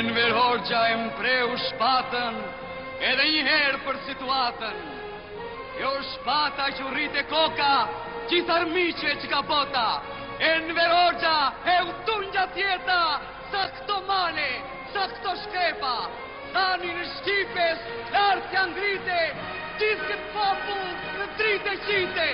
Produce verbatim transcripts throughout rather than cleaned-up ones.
Enver Hoxha e mpreu shpatën edhe një herë për situatën. Jo shpata që rrit e koka, gjithë armiqve që ka bota. Enver Hoxha e utun gjatë jeta, sa këto male, sa këto shkepa. Tani në Shqipes, lartë janë grite, gjithë këtë popull në dritë e qite.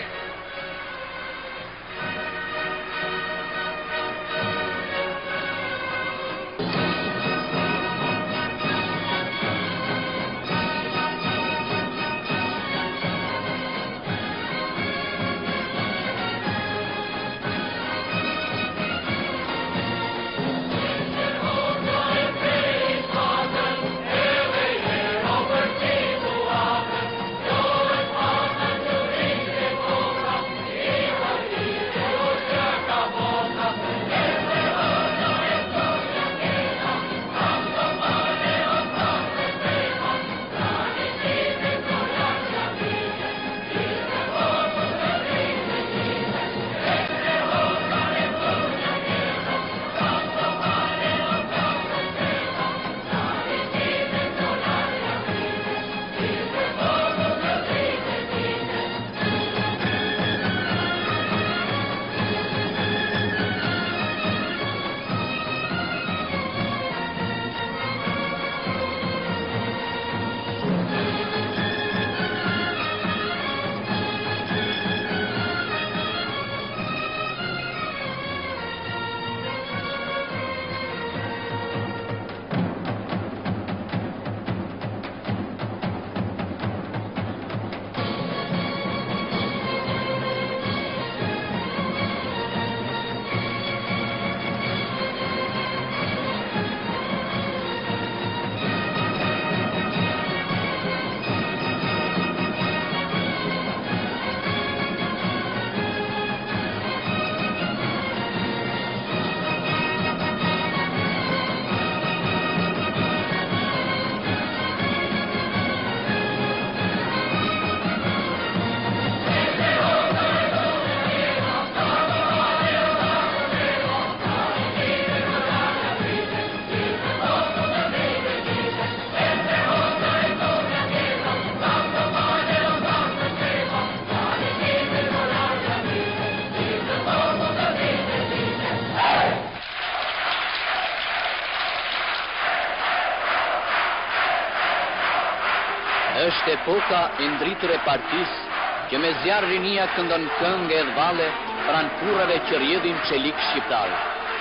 Është epoka e ndritur e partisë që me zjarr rinia këndon këngë e dhvale pran kurrave që rrjedhin çelik shqiptar.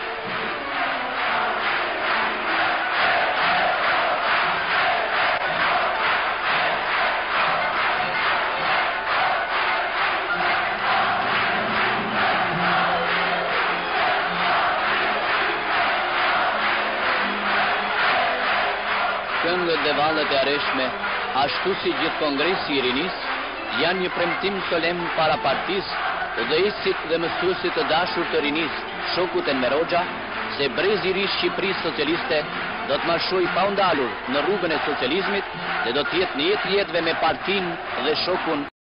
Këngët dhe vallet e areshme, ashtu si gjithë kongresi i rinis, janë një premtim solem para partisë, udhëheqësit dhe mësuesit të dashur të rinis, shokut Enver Hoxha, se brezi i ri Shqipërisë socialiste do të marshojë pa u ndalur në rrugën e socializmit dhe do të jetë në jetë jetëve me partinë dhe shokun